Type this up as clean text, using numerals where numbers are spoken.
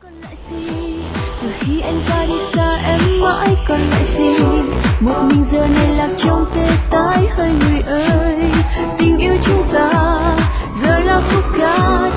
Từ khi anh ra đi xa em mãi còn lại gì, một mình giờ này lạc trong tê tái hơi người ơi. Tình yêu chúng ta giờ là khúc ca